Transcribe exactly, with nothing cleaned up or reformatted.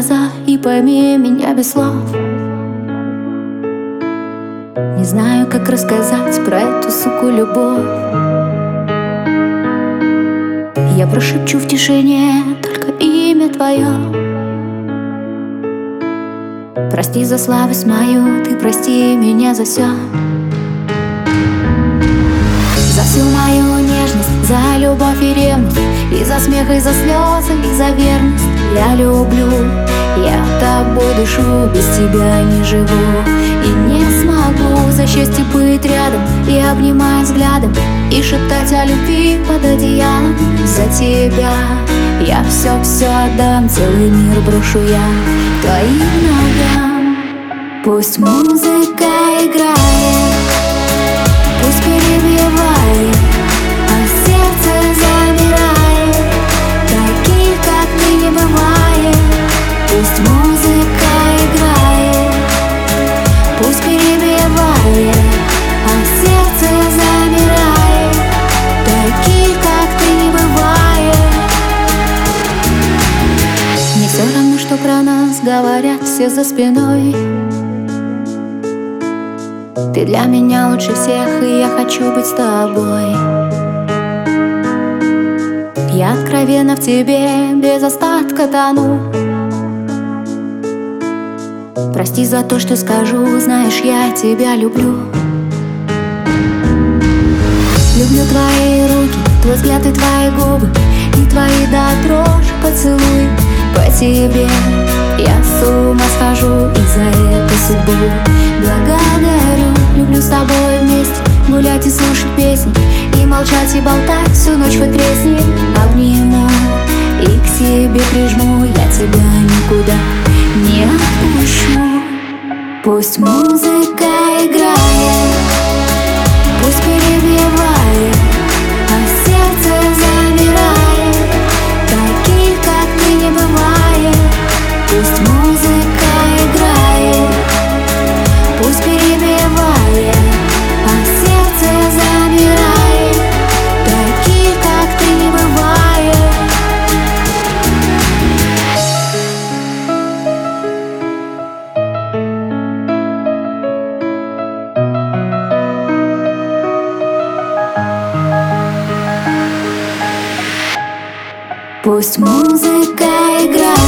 глаза и пойми меня без слов. Не знаю, как рассказать про эту, суку, любовь. Я прошепчу в тишине только имя твое. Прости за слабость мою, ты прости меня за все. За всю мою нежность, за любовь и ревность, и за смех, и за слезы, и за верность. Я люблю, я тобой дышу, без тебя не живу. И не смогу за счастье быть рядом и обнимать взглядом, и шептать о любви под одеялом. За тебя я все-все отдам, целый мир брошу я твоим ногам. Пусть музыка играет, пусть перебивает, а сердце замирает, таких, как мы, не бывает. Пусть музыка играет, пусть перебивает, а сердце замирает, таких, как ты, не бывает. Не все равно, что про нас говорят все за спиной. Ты для меня лучше всех, и я хочу быть с тобой. Я откровенно в тебе без остатка тону. Прости за то, что скажу, знаешь, я тебя люблю. Люблю твои руки, твой взгляд и твои губы, и твои до дрожи поцелуй. По тебе я с ума схожу, и за эту судьбу благодарю. Люблю с тобой вместе гулять и слушать песни, и молчать, и болтать всю ночь, хоть тресни. Обниму и к себе прижму, я тебя никуда не отпущу. Пусть музыка играет, пусть перебивает, а сердце замирает, таких, как ты, не бывает. Пусть музыка играет, пусть перебивает, а сердце замирает, таких, как ты, не бывает. Пусть музыка играет,